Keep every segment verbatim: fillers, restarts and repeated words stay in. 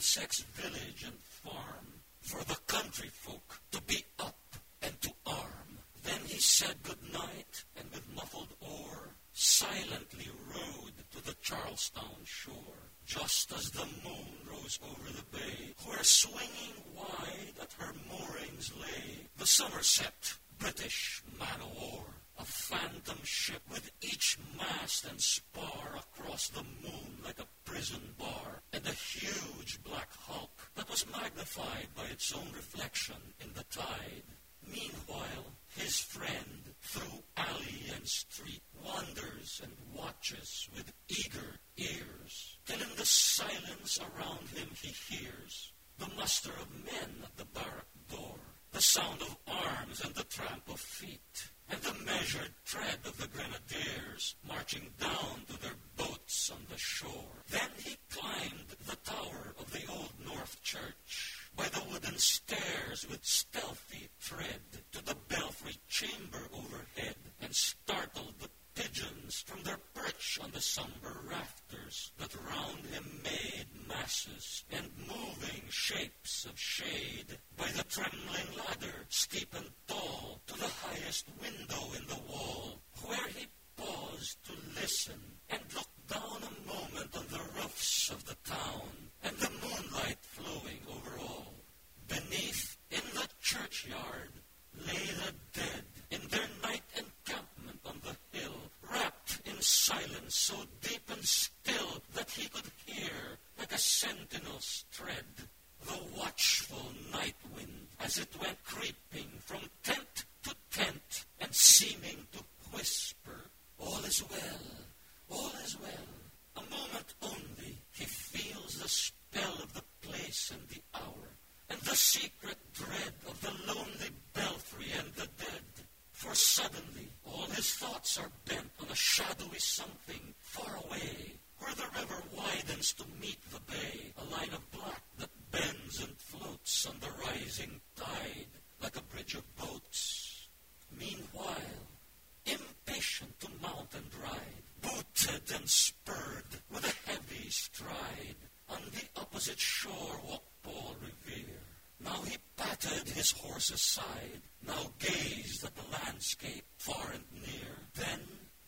Middlesex village and farm, for the country folk to be up and to arm. Then he said good night, and with muffled oar, silently rowed to the Charlestown shore. Just as the moon rose over the bay, where swinging wide at her moorings lay the Somerset British man-o'-war, a phantom ship with each mast and spar across the moon like a prison bar, and a huge black hulk that was magnified by its own reflection in the tide. Meanwhile, his friend, through alley and street, wanders and watches with eager ears, till in the silence around him he hears the muster of men at the barrack door, the sound of arms and the tramp of feet, and the measured tread of the grenadiers marching down to their boats on the shore. Then he climbed the tower of the Old North Church, by the wooden stairs with stealthy tread, to the belfry chamber overhead, and startled the pigeons from their perch on the somber rafters that round him made masses and moving shapes of shade, by the trembling ladder, steep and tall, to the highest window in the wall, where he paused to listen and look down a moment on the roofs of the town, and the moonlight flowing over all. Beneath, in the churchyard, lay the dead in their night encampment on the hill, wrapped in silence so deep and still that he could hear, like a sentinel's tread, the watchful night wind as it went creeping from tent to tent and seeming to whisper, all is well, all is well. A moment only he feels the spell of the place and the hour, and the secret dread of the lonely belfry and the dead. For suddenly all his thoughts are bent on a shadowy something far away, where the river widens to meet the bay, a line of black that bends and floats on the rising tide like a bridge of boats. Meanwhile, impatient to mount and ride, booted and spurred with a heavy stride, on the opposite shore walked Paul Revere. Now he patted his horse aside, now gazed at the landscape far and near, then,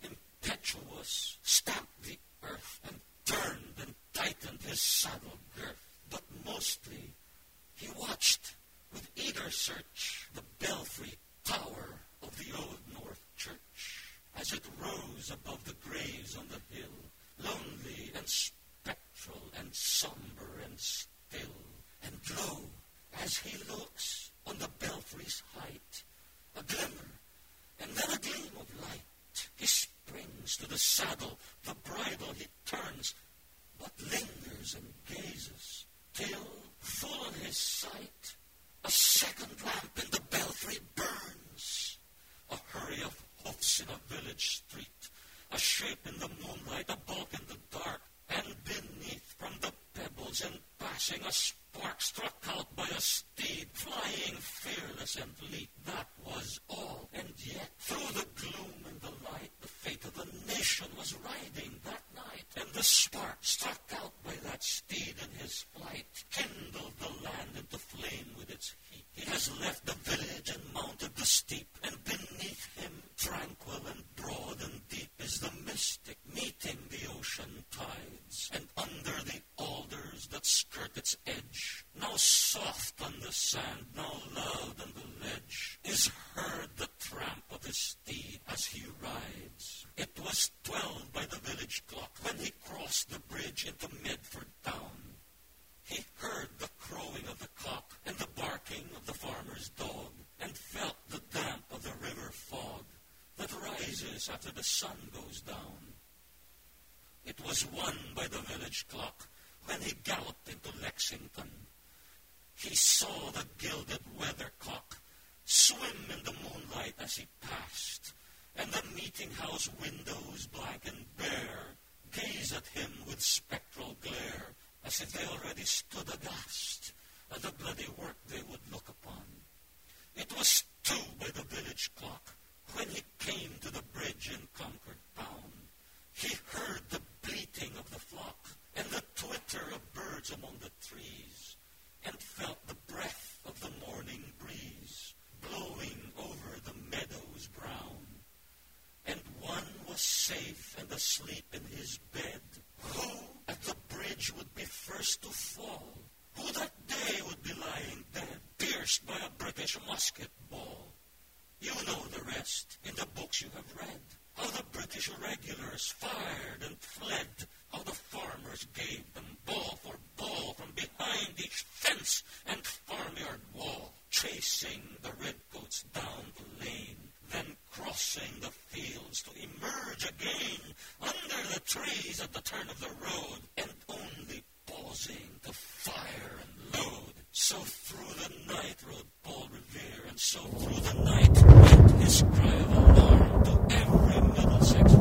impetuous, stamped the earth and turned and tightened his saddle girth. But mostly he watched with eager search the belfry tower of the Old North Church, as it rose above the graves on the hill, lonely and spectral and somber and still. And lo, as he looks on the belfry's height, a glimmer, and then a gleam of light. He springs to the saddle, the bridle he turns, but lingers and gazes, till, full on his sight, a second lamp in the belfry burns. A hurry of hoofs in a village street, a shape in the moonlight, a bulk in the dark, and beneath from the pebbles and passing a spark struck out by a steed, flying fearless and fleet. That was all, and yet through the gloom and the light, the fate of the nation was riding that night, and the spark struck out by that steed in his flight kindled the land into flame with its heat. He has left the village and mounted the steep, and beneath him, tranquil and broad and deep, is the mystic meeting the ocean tides, and under the alders that skirt its edge, now soft on the sand, now loud on the ledge, is heard the tramp of his steed as he rides. It was twelve by the village clock when he crossed the bridge into Medford town. He heard the crowing of the cock and the barking of the farmer's dog, and felt the damp of the river fog that rises after the sun goes down. It was one by the village clock when he galloped into Lexington. He saw the gilded weathercock swim in the moonlight as he passed, and the meeting-house windows, blank and bare, gaze at him with spectral glare, as if they already stood aghast at the bloody work they would look upon. It was two by the village clock when he came to the bridge in Concord town. He heard the bleating of the flock and the twitter of birds among the trees. first to fall, who that day would be lying dead, pierced by a British musket ball. You know the rest in the books you have read, how the British regulars fired and fled, how the farmers gave them ball for ball from behind each fence and farmyard wall, chasing the redcoats down the lane, then crossing the fields to emerge again under the trees at the turn of the road, and only pausing to fire and load. So through the night rode Paul Revere, and so through the night went his cry of alarm to every Middlesex